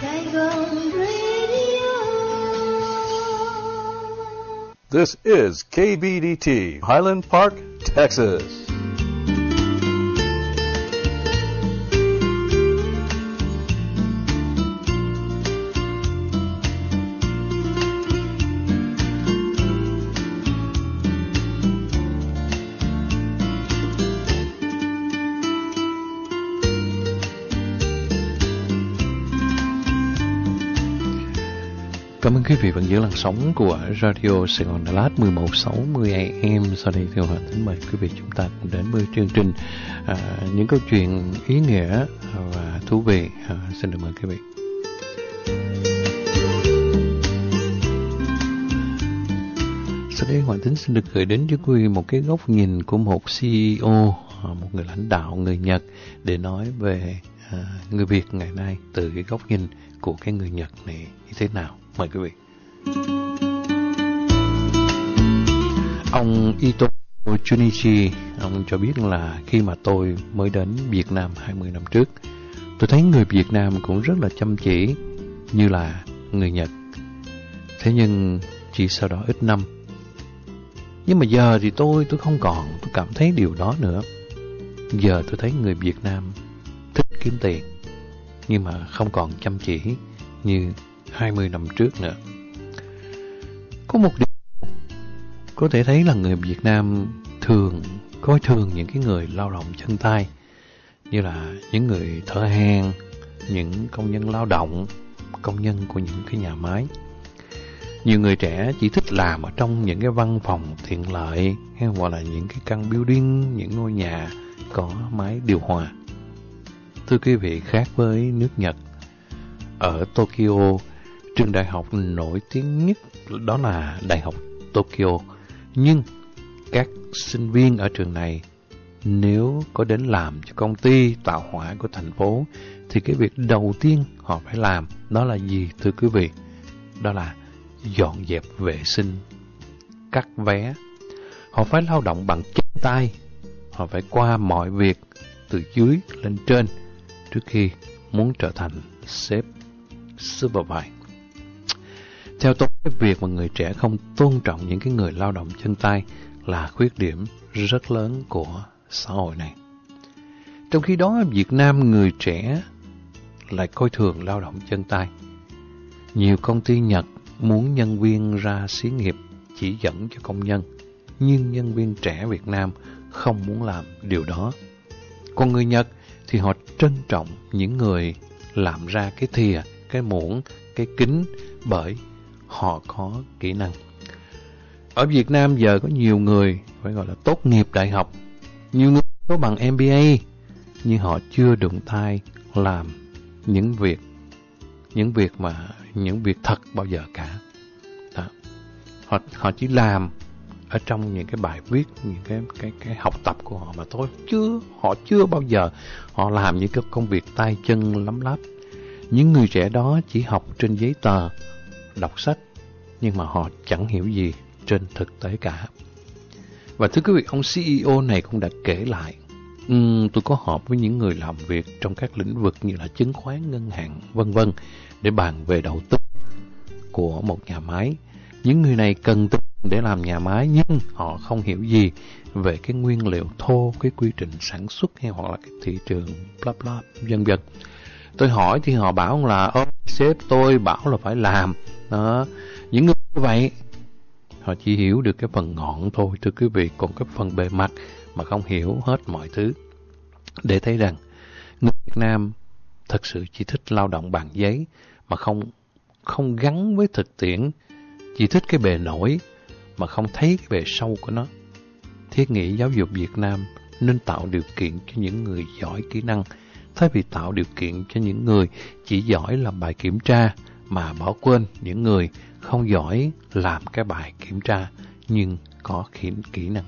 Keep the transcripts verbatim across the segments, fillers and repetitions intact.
Saigon Radio. This is K B D T, Highland Park, Texas. Cảm ơn quý vị vẫn giữ làn sóng của Radio Sài Gòn Đà Lạt mười một sáu mươi A M. Sau đây thì Hoàng Tính mời quý vị chúng ta cùng đến với chương trình à, những câu chuyện ý nghĩa và thú vị. À, xin được mời quý vị. Sau đây Hoàng Tính xin được gửi đến cho quý vị một cái góc nhìn của một C E O, một người lãnh đạo người Nhật để nói về à, người Việt ngày nay từ cái góc nhìn của cái người Nhật này như thế nào. Mời quý vị. Ông Ito Junichi, ông cho biết là khi mà tôi mới đến Việt Nam hai mươi năm trước, tôi thấy người Việt Nam cũng rất là chăm chỉ như là người Nhật. Thế nhưng chỉ sau đó ít năm. Nhưng mà giờ thì tôi tôi không còn, tôi cảm thấy điều đó nữa. Giờ tôi thấy người Việt Nam thích kiếm tiền, nhưng mà không còn chăm chỉ như hai mươi năm trước nữa. Có một điều có thể thấy là người Việt Nam thường coi thường những cái người lao động chân tay, như là những người thợ hàn, những công nhân lao động, công nhân của những cái nhà máy. Nhiều người trẻ chỉ thích làm ở trong những cái văn phòng tiện lợi hay hoặc là những cái căn building, những ngôi nhà có máy điều hòa. Thưa quý vị, khác với nước Nhật, ở Tokyo, trường đại học nổi tiếng nhất đó là Đại học Tokyo. Nhưng các sinh viên ở trường này nếu có đến làm cho công ty tạo hỏa của thành phố thì cái việc đầu tiên họ phải làm đó là gì thưa quý vị? Đó là dọn dẹp vệ sinh, cắt vé. Họ phải lao động bằng chân tay. Họ phải qua mọi việc từ dưới lên trên trước khi muốn trở thành sếp supervisor. Theo tôi, cái việc mà người trẻ không tôn trọng những cái người lao động chân tay là khuyết điểm rất lớn của xã hội này. Trong khi đó, ở Việt Nam, người trẻ lại coi thường lao động chân tay. Nhiều công ty Nhật muốn nhân viên ra xí nghiệp chỉ dẫn cho công nhân, nhưng nhân viên trẻ Việt Nam không muốn làm điều đó. Còn người Nhật thì họ trân trọng những người làm ra cái thìa, cái muỗng, cái kính bởi họ có kỹ năng. Ở Việt Nam giờ có nhiều người phải gọi là tốt nghiệp đại học, nhiều người có bằng M B A, nhưng họ chưa đụng tay làm những việc, những việc mà những việc thật bao giờ cả. Đó. Họ họ chỉ làm ở trong những cái bài viết, những cái cái cái học tập của họ mà thôi. Chưa, họ chưa bao giờ họ làm những cái công việc tay chân lấm láp. Những người trẻ đó chỉ học trên giấy tờ, đọc sách, nhưng mà họ chẳng hiểu gì trên thực tế cả. Và thưa quý vị, ông C E O này cũng đã kể lại, um, tôi có họp với những người làm việc trong các lĩnh vực như là chứng khoán, ngân hàng, vân vân để bàn về đầu tư của một nhà máy. Những người này cần tiền để làm nhà máy, nhưng họ không hiểu gì về cái nguyên liệu thô, cái quy trình sản xuất hay hoặc là cái thị trường, bla bla, vân vân. Tôi hỏi thì họ bảo là ơ, sếp tôi bảo là phải làm. Đó. Những người như vậy, họ chỉ hiểu được cái phần ngọn thôi, thưa quý vị, còn cái phần bề mặt mà không hiểu hết mọi thứ. Để thấy rằng, người Việt Nam thật sự chỉ thích lao động bằng giấy, mà không, không gắn với thực tiễn, chỉ thích cái bề nổi, mà không thấy cái bề sâu của nó. Thiết nghĩ giáo dục Việt Nam nên tạo điều kiện cho những người giỏi kỹ năng, thay vì tạo điều kiện cho những người chỉ giỏi làm bài kiểm tra mà bỏ quên những người không giỏi làm cái bài kiểm tra nhưng có kỹ năng.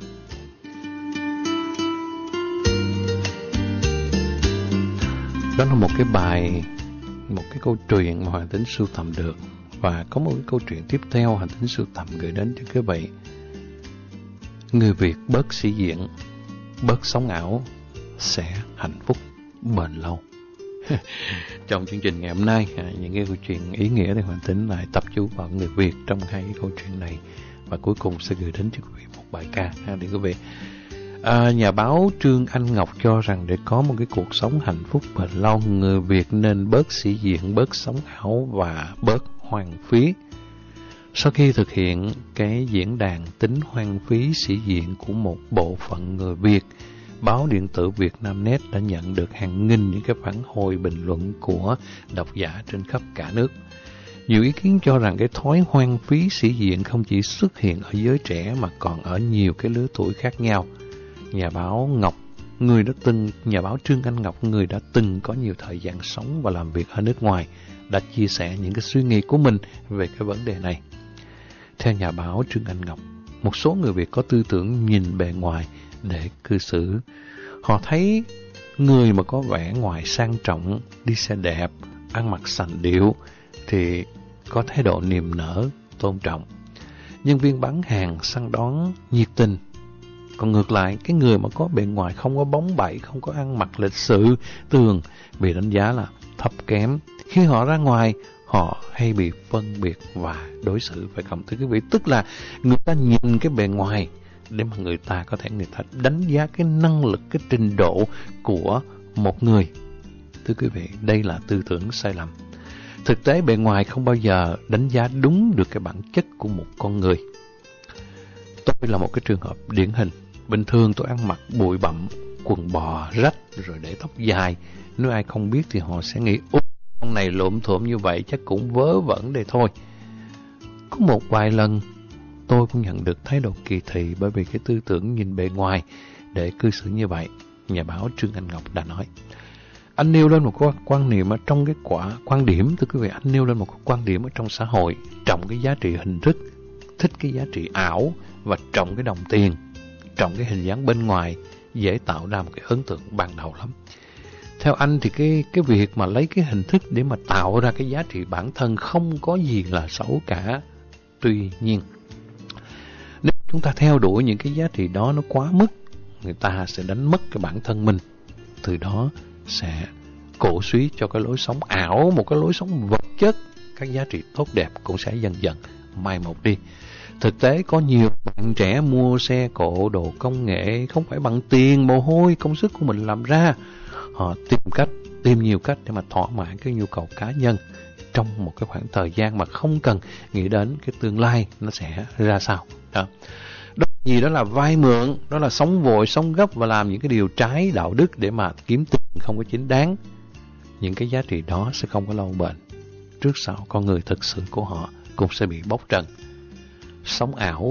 Đó là một cái bài, một cái câu chuyện mà Hoàng Tính sưu tầm được. Và có một cái câu chuyện tiếp theo Hoàng Tính sưu tầm gửi đến cho quý vị. Người Việt bớt sĩ diện, bớt sống ảo sẽ hạnh phúc bền lâu. Trong chương trình ngày hôm nay, những cái câu chuyện ý nghĩa thì Hoàng Tính lại tập trung vào người Việt trong hai cái câu chuyện này, và cuối cùng sẽ gửi đến cho quý vị một bài ca để quý vị. À, nhà báo Trương Anh Ngọc cho rằng để có một cái cuộc sống hạnh phúc bền lâu, người Việt nên bớt sĩ diện, bớt sống ảo và bớt hoang phí. Sau khi thực hiện cái diễn đàn tính hoang phí sĩ diện của một bộ phận người Việt, báo điện tử Vietnamnet đã nhận được hàng nghìn những cái phản hồi bình luận của độc giả trên khắp cả nước. Nhiều ý kiến cho rằng cái thói hoang phí sĩ diện không chỉ xuất hiện ở giới trẻ mà còn ở nhiều cái lứa tuổi khác nhau. Nhà báo Ngọc, người đã từng, nhà báo Trương Anh Ngọc, người đã từng có nhiều thời gian sống và làm việc ở nước ngoài, đã chia sẻ những cái suy nghĩ của mình về cái vấn đề này. Theo nhà báo Trương Anh Ngọc, một số người Việt có tư tưởng nhìn bề ngoài để cư xử. Họ thấy người mà có vẻ ngoài sang trọng, đi xe đẹp, ăn mặc sành điệu thì có thái độ niềm nở, tôn trọng. Nhân viên bán hàng săn đón nhiệt tình. Còn ngược lại, cái người mà có bề ngoài không có bóng bẩy, không có ăn mặc lịch sự, tường, bị đánh giá là thấp kém. Khi họ ra ngoài, họ hay bị phân biệt và đối xử phải không, thưa quý vị? Tức là người ta nhìn cái bề ngoài để mà người ta có thể người ta đánh giá cái năng lực, cái trình độ của một người. Thưa quý vị, đây là tư tưởng sai lầm. Thực tế bề ngoài không bao giờ đánh giá đúng được cái bản chất của một con người. Tôi là một cái trường hợp điển hình. Bình thường tôi ăn mặc bụi bặm, quần bò rách rồi để tóc dài. Nếu ai không biết thì họ sẽ nghĩ ôi, con này lộm thộm như vậy chắc cũng vớ vẩn đây thôi. Có một vài lần tôi cũng nhận được thái độ kỳ thị bởi vì cái tư tưởng nhìn bề ngoài để cư xử như vậy. Nhà báo Trương Anh Ngọc đã nói. Anh nêu lên một cái quan niệm ở trong cái quả quan điểm, thưa quý vị, anh nêu lên một cái quan điểm ở trong xã hội, trọng cái giá trị hình thức, thích cái giá trị ảo và trọng cái đồng tiền, trọng cái hình dáng bên ngoài, dễ tạo ra một cái ấn tượng ban đầu lắm. Theo anh thì cái cái việc mà lấy cái hình thức để mà tạo ra cái giá trị bản thân không có gì là xấu cả. Tuy nhiên, nếu chúng ta theo đuổi những cái giá trị đó nó quá mức, người ta sẽ đánh mất cái bản thân mình. Từ đó sẽ cổ suý cho cái lối sống ảo, một cái lối sống vật chất, các giá trị tốt đẹp cũng sẽ dần dần mai một đi. Thực tế có nhiều bạn trẻ mua xe cộ, đồ công nghệ không phải bằng tiền, mồ hôi, công sức của mình làm ra. Họ tìm cách, tìm nhiều cách để mà thỏa mãn cái nhu cầu cá nhân trong một cái khoảng thời gian mà không cần nghĩ đến cái tương lai nó sẽ ra sao. Đó. Đó gì đó là vay mượn, đó là sống vội, sống gấp và làm những cái điều trái đạo đức để mà kiếm tiền không có chính đáng. Những cái giá trị đó sẽ không có lâu bền. Trước sau con người thực sự của họ cũng sẽ bị bóc trần. Sống ảo,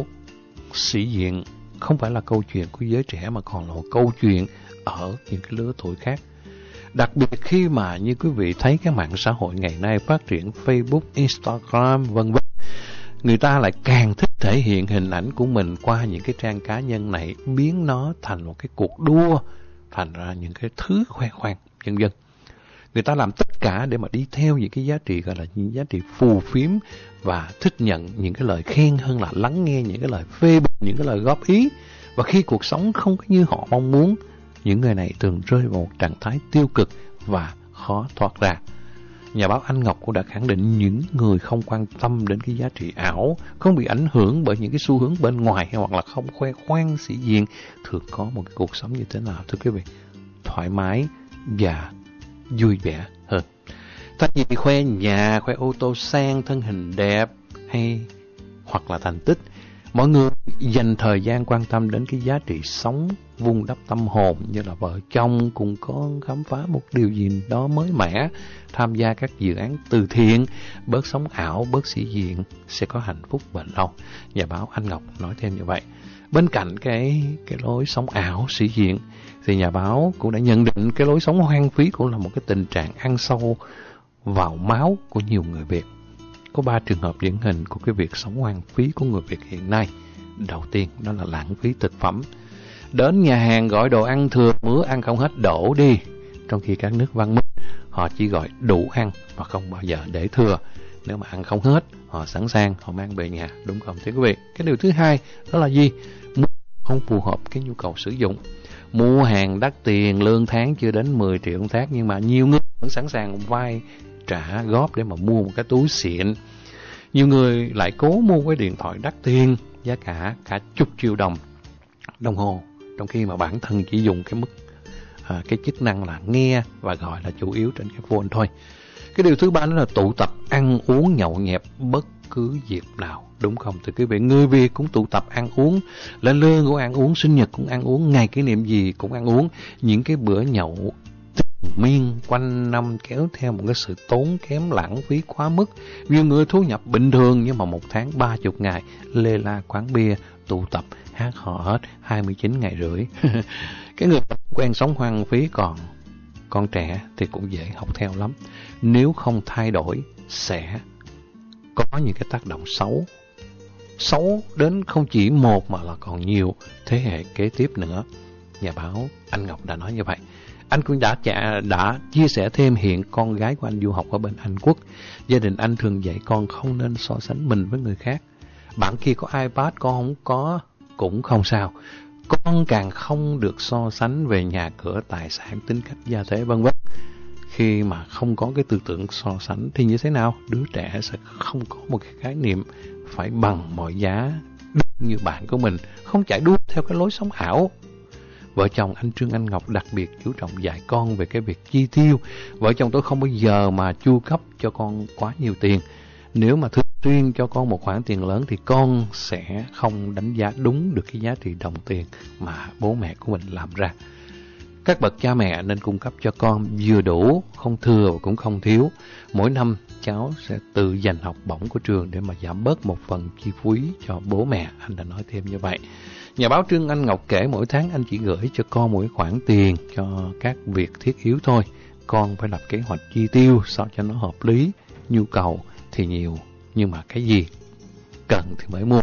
sĩ diện không phải là câu chuyện của giới trẻ mà còn là một câu chuyện ở những cái lứa tuổi khác. Đặc biệt khi mà như quý vị thấy cái mạng xã hội ngày nay phát triển Facebook, Instagram, vân vân, người ta lại càng thích thể hiện hình ảnh của mình qua những cái trang cá nhân này, biến nó thành một cái cuộc đua, thành ra những cái thứ khoe khoang, vân vân. Người ta làm tất cả để mà đi theo những cái giá trị gọi là những giá trị phù phiếm và thích nhận những cái lời khen hơn là lắng nghe những cái lời phê bình, những cái lời góp ý. Và khi cuộc sống không có như họ mong muốn, những người này thường rơi vào một trạng thái tiêu cực và khó thoát ra. Nhà báo Anh Ngọc cũng đã khẳng định những người không quan tâm đến cái giá trị ảo, không bị ảnh hưởng bởi những cái xu hướng bên ngoài hoặc là không khoe khoang sĩ diện, thường có một cái cuộc sống như thế nào, thưa quý vị? Thoải mái và vui vẻ hơn. Thay vì khoe nhà, khoe ô tô sang, thân hình đẹp hay hoặc là thành tích, mọi người dành thời gian quan tâm đến cái giá trị sống, vun đắp tâm hồn như là vợ chồng cùng con khám phá một điều gì đó mới mẻ, tham gia các dự án từ thiện, bớt sống ảo, bớt sĩ diện sẽ có hạnh phúc bền lâu. Nhà báo Anh Ngọc nói thêm như vậy. Bên cạnh cái cái lối sống ảo, sĩ diện thì nhà báo cũng đã nhận định cái lối sống hoang phí cũng là một cái tình trạng ăn sâu vào máu của nhiều người Việt. Có ba trường hợp điển hình của cái việc sống hoang phí của người Việt hiện nay. Đầu tiên đó là lãng phí thực phẩm. Đến nhà hàng gọi đồ ăn thừa mứa, ăn không hết đổ đi. Trong khi các nước văn minh, họ chỉ gọi đủ ăn và không bao giờ để thừa. Nếu mà ăn không hết, họ sẵn sàng, họ mang về nhà, đúng không thưa quý vị? Cái điều thứ hai đó là gì? Mua không phù hợp cái nhu cầu sử dụng. mua hàng đắt tiền, lương tháng chưa đến mười triệu một tháng, nhưng mà nhiều người vẫn sẵn sàng vay trả góp để mà mua một cái túi xịn. Nhiều người lại cố mua cái điện thoại đắt tiền, giá cả cả chục triệu đồng đồng hồ, trong khi mà bản thân chỉ dùng cái mức à, cái chức năng là nghe và gọi là chủ yếu trên cái phone thôi. Cái điều thứ ba đó là tụ tập ăn uống nhậu nhẹt bất cứ dịp nào, đúng không? Thì quý vị, người Việt cũng tụ tập ăn uống, lên lương cũng ăn uống, sinh nhật cũng ăn uống, ngày kỷ niệm gì cũng ăn uống. Những cái bữa nhậu miên quanh năm kéo theo một cái sự tốn kém lãng phí quá mức. Nhiều người thu nhập bình thường nhưng mà một tháng ba chục ngày lê la quán bia tụ tập hát hò hết hai mươi chín ngày rưỡi. Cái người quen sống hoang phí, còn con trẻ thì cũng dễ học theo lắm. Nếu không thay đổi sẽ có những cái tác động xấu xấu đến không chỉ một mà là còn nhiều thế hệ kế tiếp nữa. Nhà báo Anh Ngọc đã nói như vậy. Anh cũng đã trả, đã chia sẻ thêm, hiện con gái của anh du học ở bên Anh Quốc. Gia đình anh thường dạy con không nên so sánh mình với người khác. Bạn kia có iPad, con không có cũng không sao. Con càng không được so sánh về nhà cửa, tài sản, tính cách, gia thế vân vân. Khi mà không có cái tư tưởng so sánh thì như thế nào? Đứa trẻ sẽ không có một cái khái niệm phải bằng mọi giá như bạn của mình, không chạy đua theo cái lối sống ảo. Vợ chồng anh Trương Anh Ngọc đặc biệt chú trọng dạy con về cái việc chi tiêu. Vợ chồng tôi không bao giờ mà chu cấp cho con quá nhiều tiền. Nếu mà thường xuyên cho con một khoản tiền lớn thì con sẽ không đánh giá đúng được cái giá trị đồng tiền mà bố mẹ của mình làm ra. Các bậc cha mẹ nên cung cấp cho con vừa đủ, không thừa và cũng không thiếu. Mỗi năm cháu sẽ tự dành học bổng của trường để mà giảm bớt một phần chi phí cho bố mẹ. Anh đã nói thêm như vậy. Nhà báo Trương Anh Ngọc kể mỗi tháng anh chỉ gửi cho con một khoản tiền cho các việc thiết yếu thôi. Con phải lập kế hoạch chi tiêu sao cho nó hợp lý. Nhu cầu thì nhiều, nhưng mà cái gì cần thì mới mua.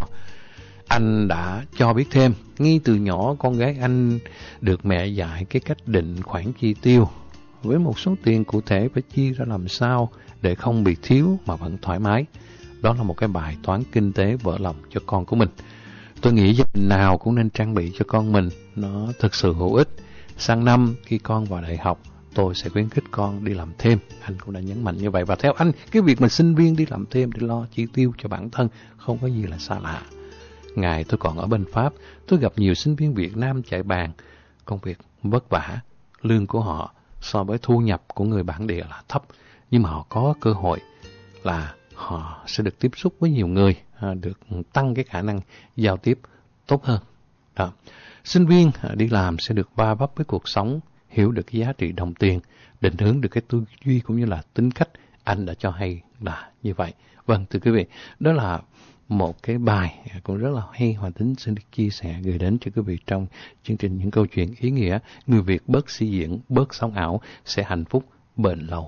Anh đã cho biết thêm, ngay từ nhỏ con gái anh được mẹ dạy cái cách định khoản chi tiêu với một số tiền cụ thể phải chia ra làm sao để không bị thiếu mà vẫn thoải mái. Đó là một cái bài toán kinh tế vỡ lòng cho con của mình. Tôi nghĩ gia đình nào cũng nên trang bị cho con mình nó thực sự hữu ích. Sang năm khi con vào đại học, tôi sẽ khuyến khích con đi làm thêm. Anh cũng đã nhấn mạnh như vậy. Và theo anh, cái việc mà sinh viên đi làm thêm để lo chi tiêu cho bản thân không có gì là xa lạ. Ngày tôi còn ở bên Pháp, tôi gặp nhiều sinh viên Việt Nam chạy bàn. Công việc vất vả, lương của họ so với thu nhập của người bản địa là thấp. Nhưng mà họ có cơ hội là họ sẽ được tiếp xúc với nhiều người, được tăng cái khả năng giao tiếp tốt hơn. Đó. Sinh viên đi làm sẽ được va vấp với cuộc sống, hiểu được cái giá trị đồng tiền, định hướng được cái tư duy cũng như là tính cách. Anh đã cho hay là như vậy. Vâng, thưa quý vị, đó là một cái bài cũng rất là hay, Hòa Tính xin được chia sẻ gửi đến cho quý vị trong chương trình Những Câu Chuyện Ý Nghĩa. Người Việt bớt suy diễn, bớt sống ảo sẽ hạnh phúc bền lâu.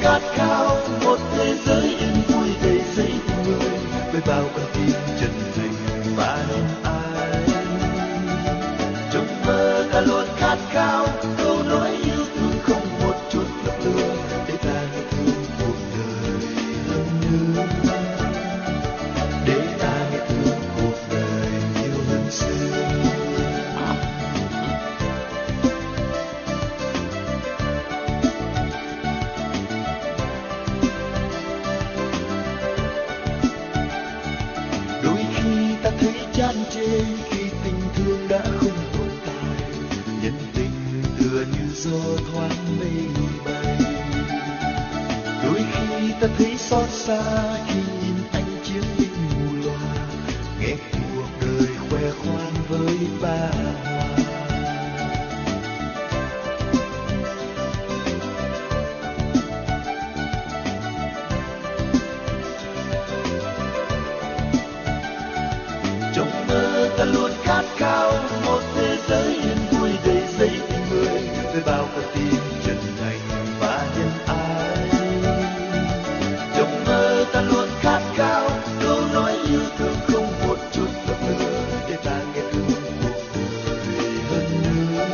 Bao con tim trần tình và những ai. Trong mơ ta luôn khát khao câu nói yêu thương không một chút lấp lửa, để ta nghe thương cuộc đời hơn nữa, để ta nghe thương cuộc đời nhiều hơn xưa. Đôi khi ta thấy chán chê khi tình thương đã không tồn tại, nhân tình tựa như gió thoáng mây bay. Đôi khi ta thấy xót xa khi nhìn anh chiến binh mù loà, nghe cuộc đời khoe khoang với ba hoa. Trong mơ ta luôn khát khao một thế giới yên vui đầy giấy tình người, với bao con tim chân thành và nhân ái. Trong mơ ta luôn khát khao câu nói yêu thương không một chút lấp lửa, để ta nghe thương cuộc đời hơn nữa,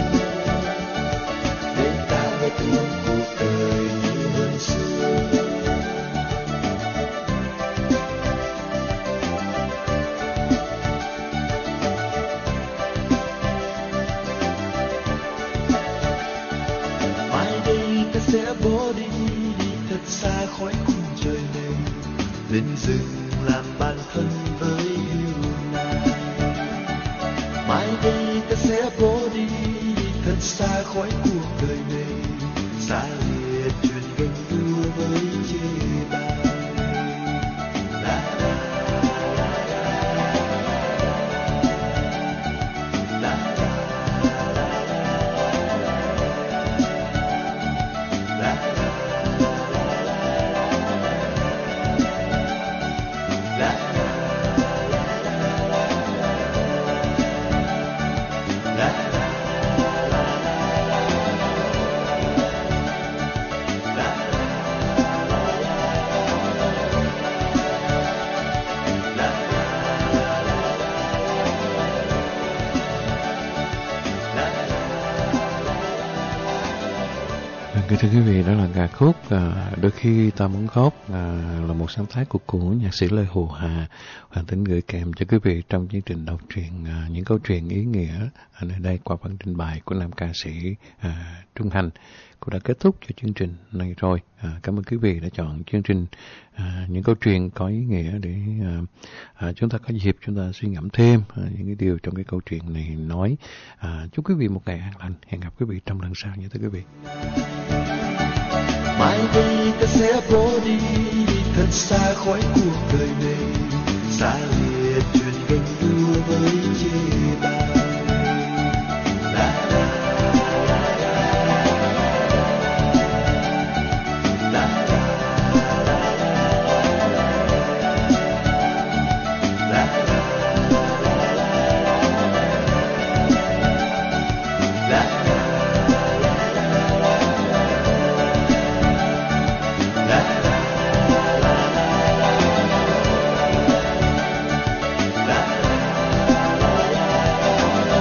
để ta nghe thương cuộc đời nhiều hơn xưa. Mai đây ta sẽ bỏ đi, đi thật xa khỏi khung trời này, lên rừng làm bạn thân với yêu nàng. Mai đây ta sẽ bỏ đi, đi thật xa khỏi cuộc đời này, xa liệt chuyện ganh đua với chê bai. La la la la la la la Kính thưa quý vị, đó là ca khúc à, Đôi khi ta muốn khóc, à, là một sáng tác của của nhạc sĩ Lê Hồ Hà. Hoàng Tính gửi kèm cho quý vị trong chương trình đọc truyện à, những câu chuyện ý nghĩa ở nơi đây qua bản trình bày của nam ca sĩ à, Trung Thành. Cũng đã kết thúc cho chương trình này rồi. À, cảm ơn quý vị đã chọn chương trình à, những câu chuyện có ý nghĩa để à, à, chúng ta có dịp chúng ta suy ngẫm thêm à, những cái điều trong cái câu chuyện này nói. À, chúc quý vị một ngày an lành. Hẹn gặp quý vị trong lần sau nha thưa quý vị. Mai đây ta sẽ bỏ đi, đi thật xa khỏi cuộc đời này, xa liệt